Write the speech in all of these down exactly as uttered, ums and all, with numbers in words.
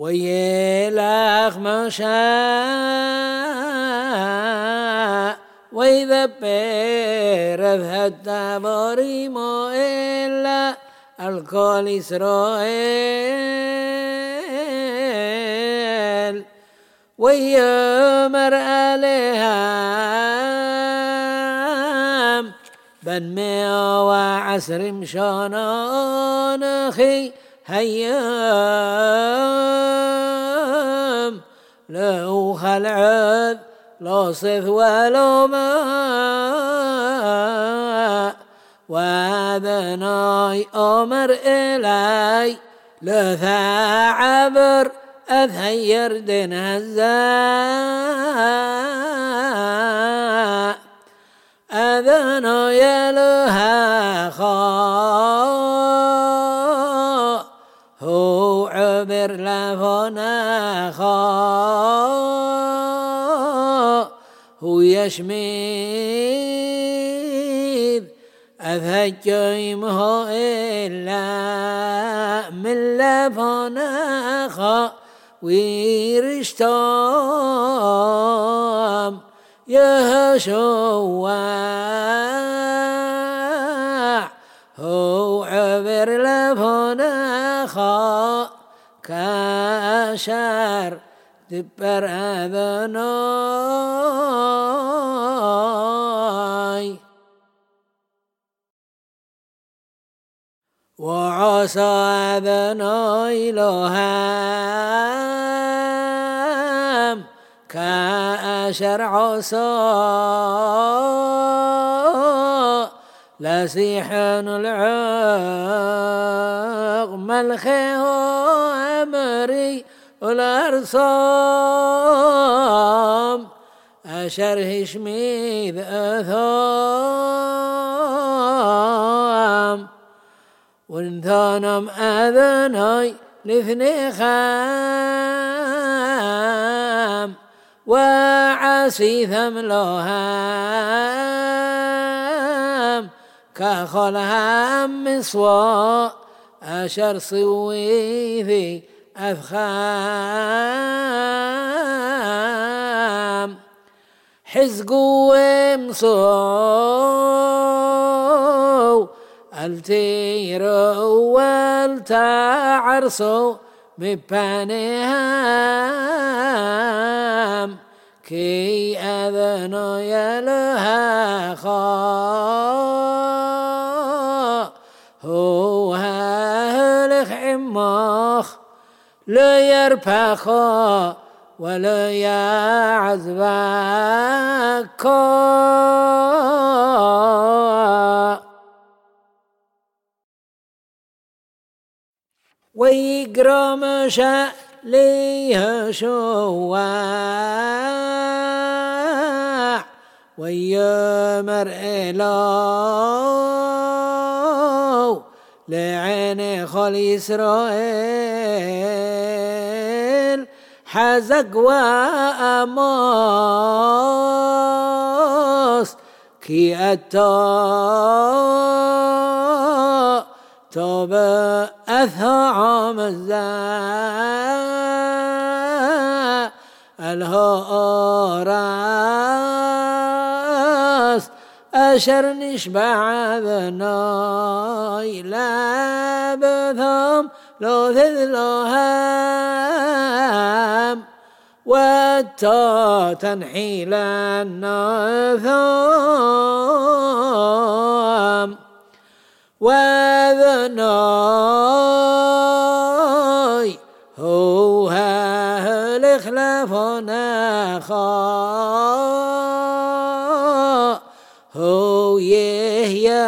ويلاخ مشاء ويذبر ذهت بريمو إلا الكل إسرائيل ويمر عليهم بن مئة وعشر مشانان أخي هيام لو خلعذ لا صث ولا ماء وأذناي أمر إلي لثعبر أثير دين هزاء أذناي لها خاء هو عبر لفنا خاء هو يشميذ أذهجيمه إلا من لفنا خاء ويرشتام يهشوع هو عبر لفنا خاء كاشر دبر أذناي وعصى أذناي لهم كأشر عصا لسيحن العقم الخيه أمري والأرصام أشر هشميذ أثام وانثانم أذناي لاثني خام وعسي ثملهم كخلهم مصواء أشر صويثي أفخام حزقوا ومصوا التيروا والتعرسوا مبانهم كي أذنوا يلها خاء هو هلخ عماخ لا يربخا ولا يعذبك ويقرأ مشاء ليه شواع ويمر إلو لعين خل إسرائيل حزق وأماس كي أتا توب أثعام الزاء الهراس أشر نشبع ذناي لا بثم لو ذلهم وتا تنحيل النثام وذناي هو هلخ لفنا خاء هو يهيا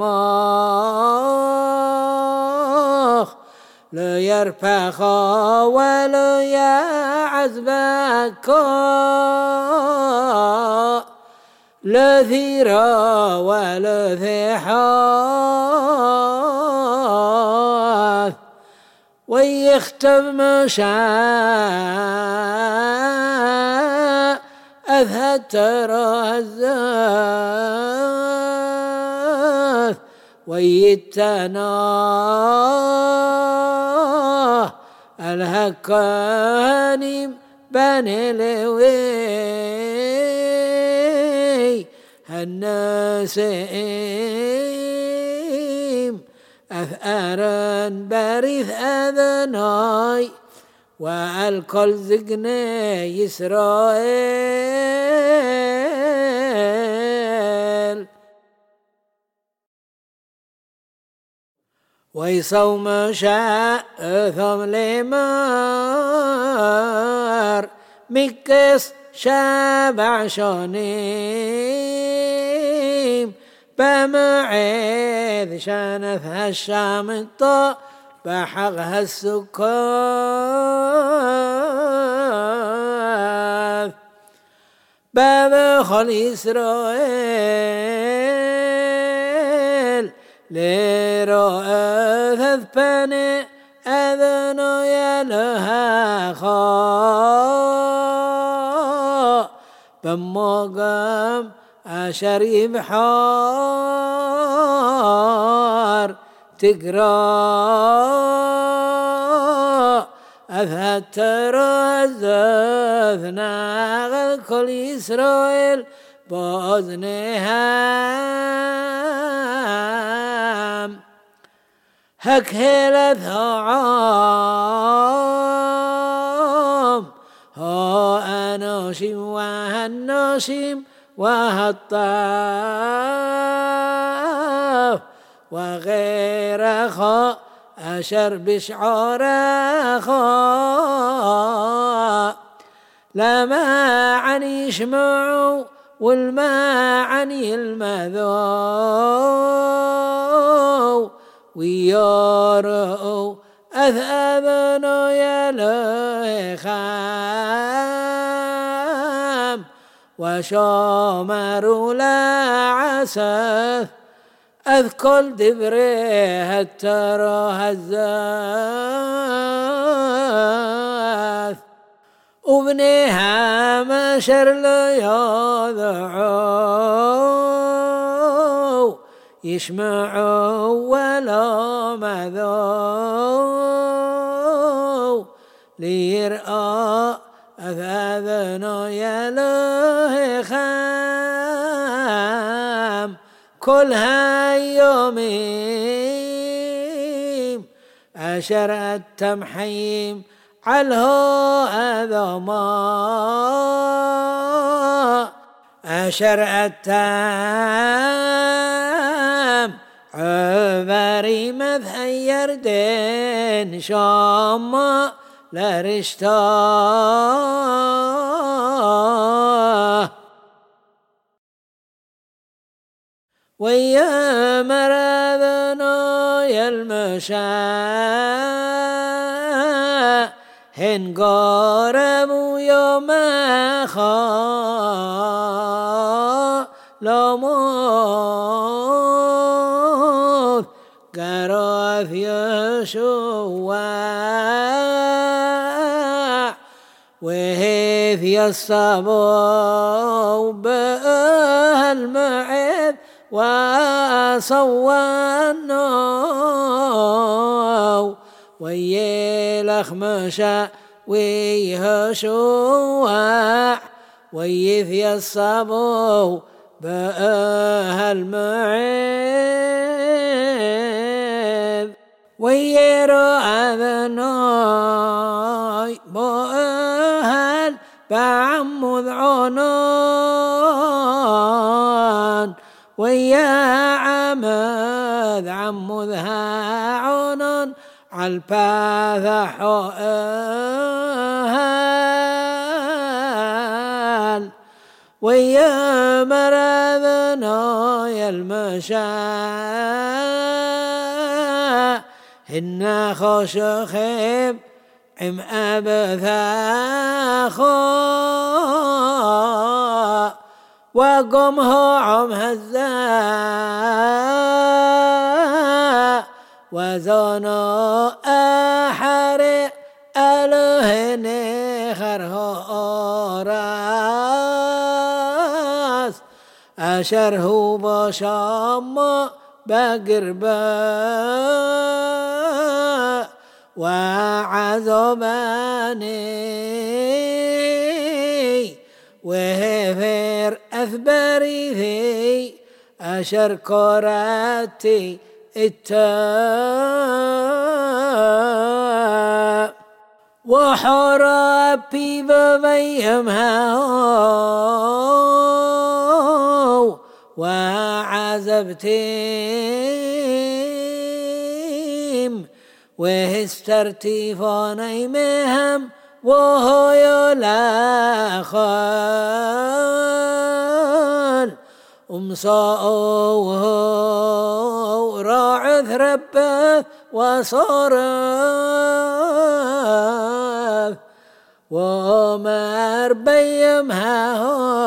عماخ لا يرفخ ولا يعذبك لا ذيرا ولا ذحاث ويختم مشاء أذهب ترى الزاث ويتناه الهكاني بني لوي النسيم أثأرا بريث أذناي والكل زقني إسرائيل ويصوم شاء ثم لمار مكس شابع شونيم بمعيذ شانثها الشامطة بحقها السكاث بابخل إسرائيل لرؤث أذبني أذنو يلها خاء بمقام أشري بحار تقرأ أذهت رزثنا غل كل إسرائيل بأذنها هكهلت عام ها أناشم وهالناشم وهالطاف وغير خاء أشر بشعار خاء لما عن يشمعوا والما عن يلمذوا وياروا أذأذنوا يلخام وشامروا لا عسث أذكر دبره الترى هزاث وابنها مشر ليضعوا يشمعوا ولا مذوا ليرأى أذاذنا يله خام كلها يومين أشر التمحيم علها أذما أشر التام عبري مذهير دين شاما لرشتاه ويا مرضنا يلمشا هن قاربوا يوم خا لموت قراف يشوع وهيث يصبوا بالمعذ وصوانا ويلخ مشى ويهشوع ويث يصبوا بالمعذ ويروا أذناي بأهل بعمذ عنان ويا عمد عمذها عنان عالباث حؤهل ويا مرضنا يلمشا هن خشخيب عم أبثاخا وقمها عم هزا وزانا أحرق ألهن خرها راس أشره بشام بقربا وعذباني وهفر أثبري ذي أشر كراتي التاب وحرابي ببيمها وعذبتيم وهسترتي فنيمهم وهو يلاخل أمصاؤه راعث ربه وصرف ومر بيمها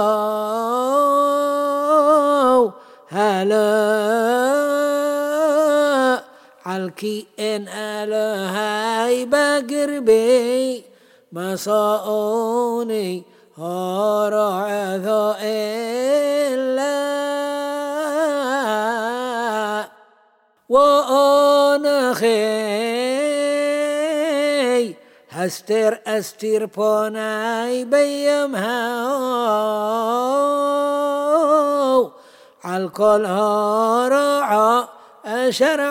هلا عالكي إن ألهاي بقربي مصاؤني هرعث إلا وأنخي هستر أستر بوناي بيمها عالكل هرع أشر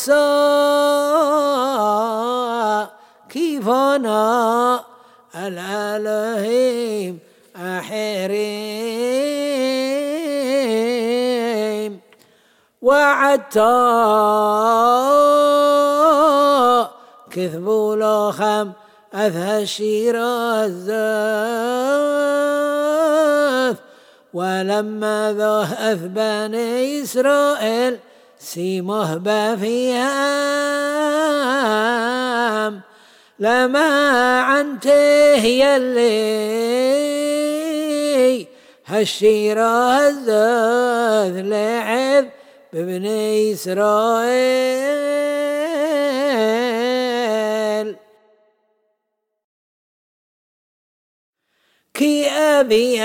عصا كيفنا الألهيم أحريم وعدتا كذبوا لخم أذهى الشيراز ولما ذه أثبني إسرائيل سيمه بفيهم لما عنته يلي هالشيراز لعب ببني إسرائيل كي أبي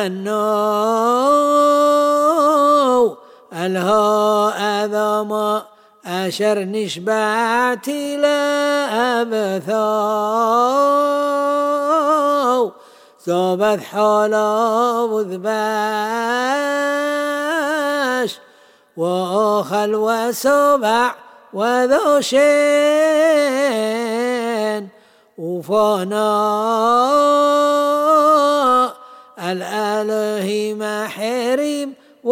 أنو الها أذما أشر نشبعتي لأبثو زوبث حلا وذباش وأخل وسبع وذو شين وفنا الأله محرم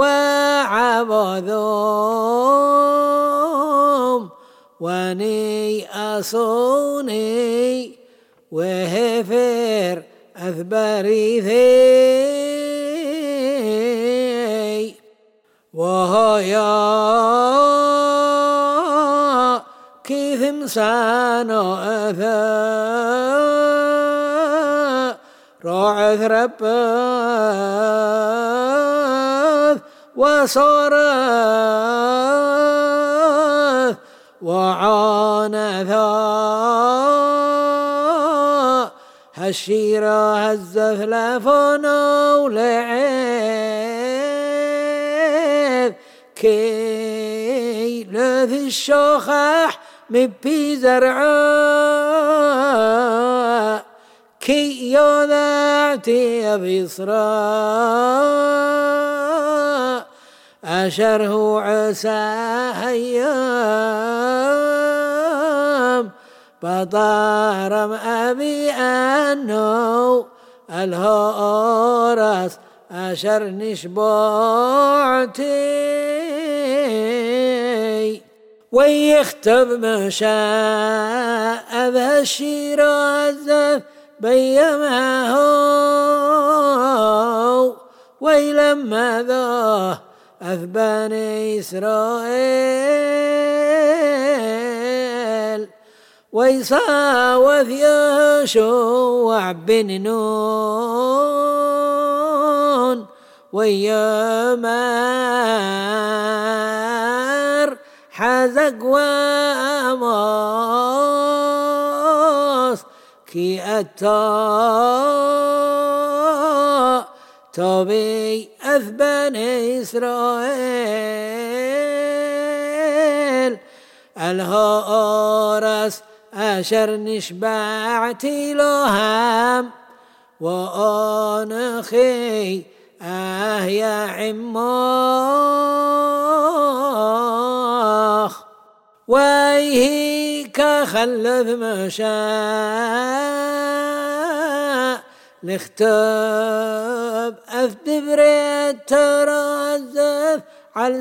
وعبدهم وني أصوني وهفر أثبري ذي وهيا كيثم سانو أثا راعث ربث وصرث وعانثا هالشيرة هزث لفنا ولعث كي لذي الشخح مبي زرعا كي يذعتي بصرا أشره عسى هيام بطارم أبي أنه الهورس أشر نشبعتي ويختب مشاء ذا الشيراز بيمه ويلما ذا أثبني إسرائيل ويصاوث يشوع بن نون ويمار حزق واماس كي أتا تبي أثبن إسرائيل الهارس أشر نشبعتي لهم وأنخي آه يا عماخ ويهيك خلذ مشاء لختب أثدبر الترزف على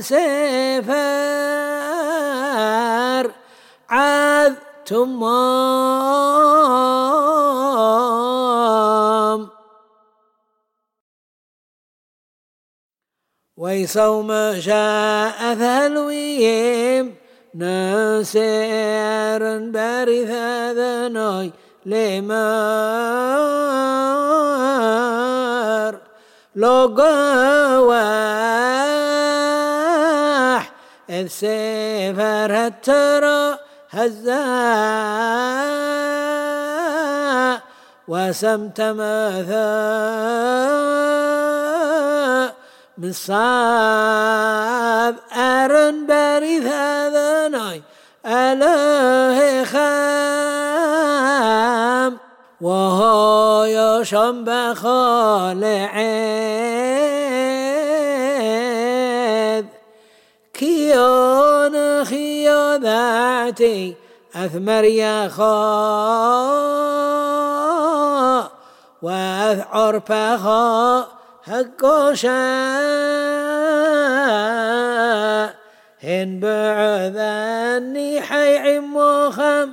سفر عذ تمام ويصوم شاء ثلويم نسير بارث ذنوي لمار لقواح إذ سفر الترى هزاء وسمت مثاء من صاب أرن بارث ذنوي أله خام وهو يشم بخالعيد كيون خيو ذاتي أثمر يا خا وأذعر فخا هكوشا هن بعذني حي عموخم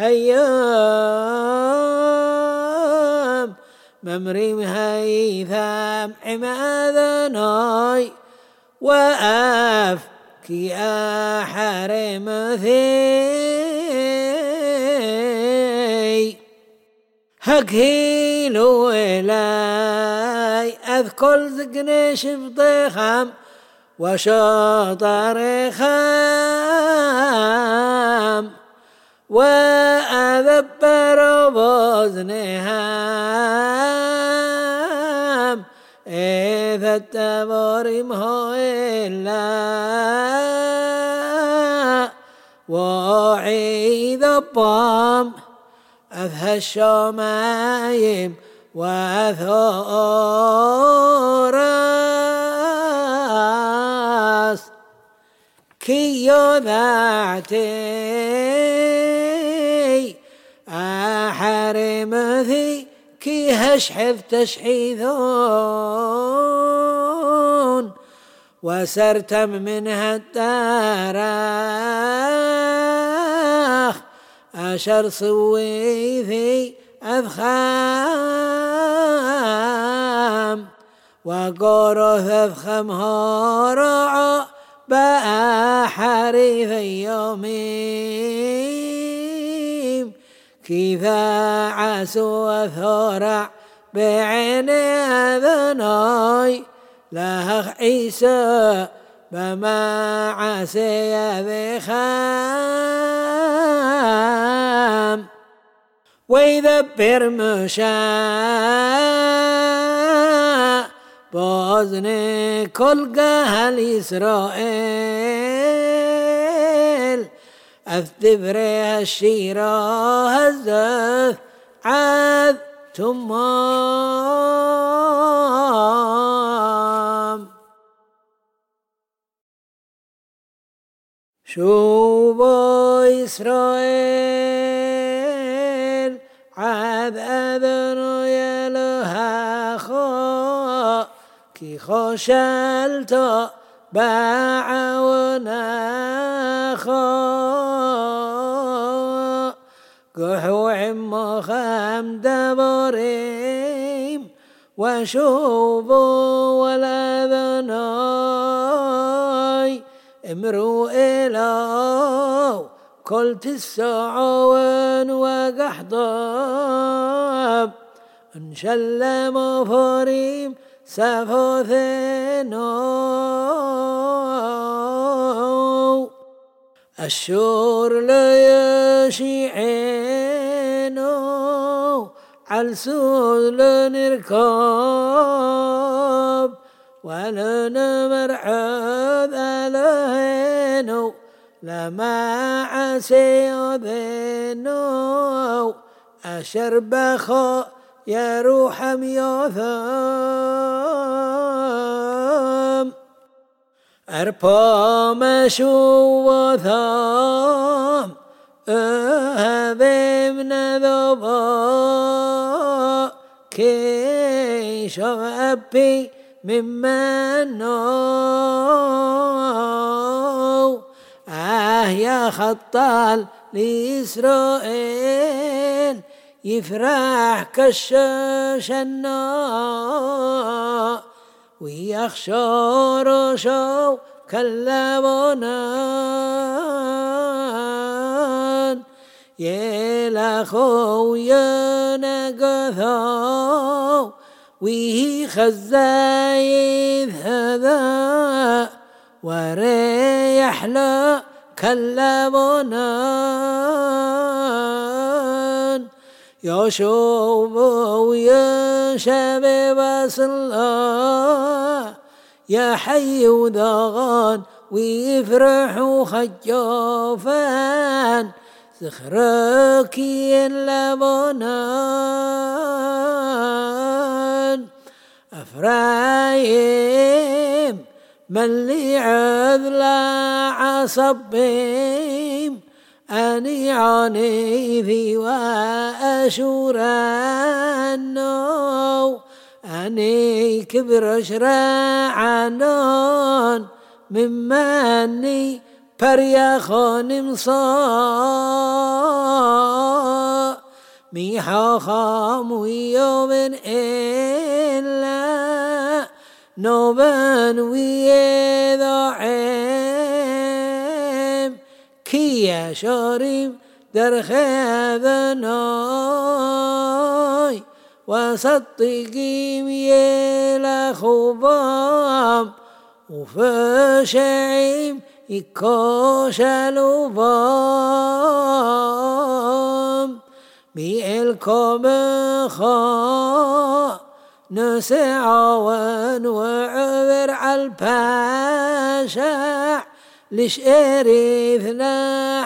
هيام ممرم هيثام عماذناي وأف كي أحرم ثي هكهيلو إلي أذكر زقني شفطي خم وشاطر خام وأذبر بوزني هام إذا التبارم هو إلا وعيد الضام أذهى الشمايم وأثوراس كيو ذاتي أحرم ذي كي هشحف تشحيثون وسرتم منها التاريخ أشر صويثي أذخام وقرث أذخم هرع بأحريث يوميم كذا عسو ثورع بعين أذناي لها عيسى بما عسي ذي خام ويذبر مشاء بوزن كل قهل إسرائيل أثبر الشيرة هزث عذ تمام شوفوا إسرائيل عذ أذنو يلها خا كي خشلت باعونا خا قحو عم خام دبريم وشوفوا والأذناي امروا إلى كل تسعون وقحضاب انشل مفريم سفوثنو الشور ليشيعينو عالسود لنركب ولنمرحذ ألهينو لما عسي ذنو أشر بخو يروح ميوثم أربا مشوثم أهذم نذبا كي شغبي ممن نو آه يا خطال لإسرائيل يفرح كشاش النار ويخشى رشو كاللبنان يلخو ينقثو ويه خزايد هذا وريح له كاللبنان يشوب ويا شباب صلاة يا حي ودغان ويفرحوا خجافان زخرك اللبنان أفرايم من لي عذل عصبيم أني عني ذي وأشورانو أني كبر شرعنون مماني بريخون مصا ميحا خام ويومن إلا نوبان ويضعيم كي شاريم در خذناي وصدقيم يلا خوبام وفشعيم يكوشلوا بام بيلكم خا نسعون وعبر عالباشا لش إريثنا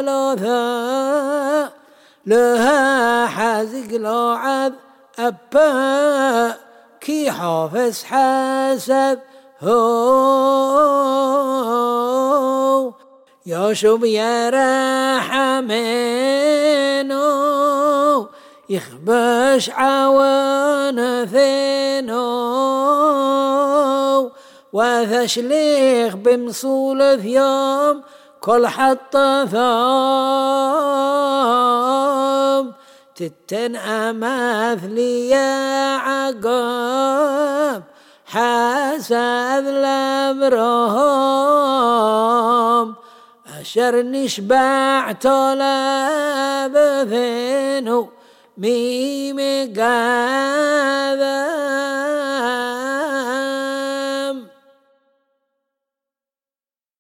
حلوثا لها حزق لعب أبا كي حافظ حسب هو يشوب يا رحمنو يخبش عوان ثينو وثشليخ بمصول ثيام كل حتى ثام تتن أمثلي يا عقاب حسب الأمرهم أشر نشبع طلب ذنو ميم قاذ